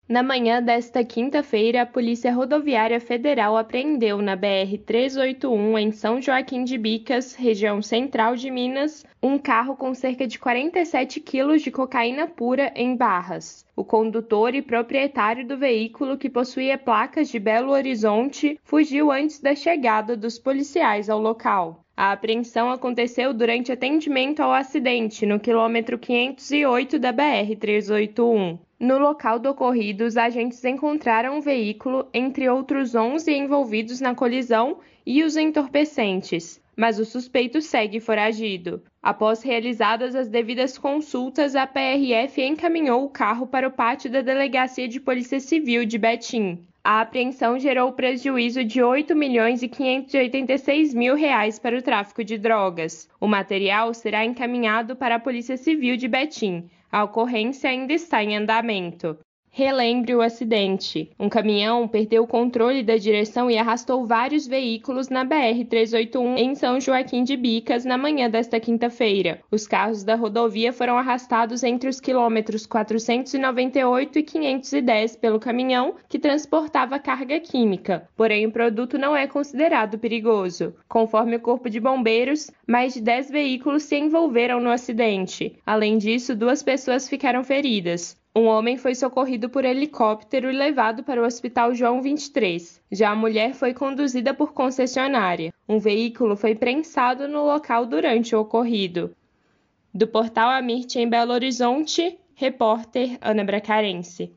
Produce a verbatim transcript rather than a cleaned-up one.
Na manhã desta quinta-feira, a Polícia Rodoviária Federal apreendeu na B R trezentos e oitenta e um, em São Joaquim de Bicas, região central de Minas, um carro com cerca de quarenta e sete quilos de cocaína pura em barras. O condutor e proprietário do veículo, que possuía placas de Belo Horizonte, fugiu antes da chegada dos policiais ao local. A apreensão aconteceu durante atendimento ao acidente no quilômetro quinhentos e oito da B R trezentos e oitenta e um. No local do ocorrido, os agentes encontraram o veículo, entre outros onze envolvidos na colisão, e os entorpecentes, mas o suspeito segue foragido. Após realizadas as devidas consultas, a P R F encaminhou o carro para o pátio da Delegacia de Polícia Civil de Betim. A apreensão gerou prejuízo de oito milhões e quinhentos e oitenta e seis mil reais para o tráfico de drogas. O material será encaminhado para a Polícia Civil de Betim. A ocorrência ainda está em andamento. Relembre o acidente. Um caminhão perdeu o controle da direção e arrastou vários veículos na B R trezentos e oitenta e um em São Joaquim de Bicas na manhã desta quinta-feira. Os carros da rodovia foram arrastados entre os quilômetros quatrocentos e noventa e oito e quinhentos e dez pelo caminhão que transportava carga química, porém o produto não é considerado perigoso. Conforme o Corpo de Bombeiros, mais de dez veículos se envolveram no acidente. Além disso, duas pessoas ficaram feridas. Um homem foi socorrido por helicóptero e levado para o Hospital João vinte e três. Já a mulher foi conduzida por concessionária. Um veículo foi prensado no local durante o ocorrido. Do portal Amirte em Belo Horizonte, repórter Ana Bracarense.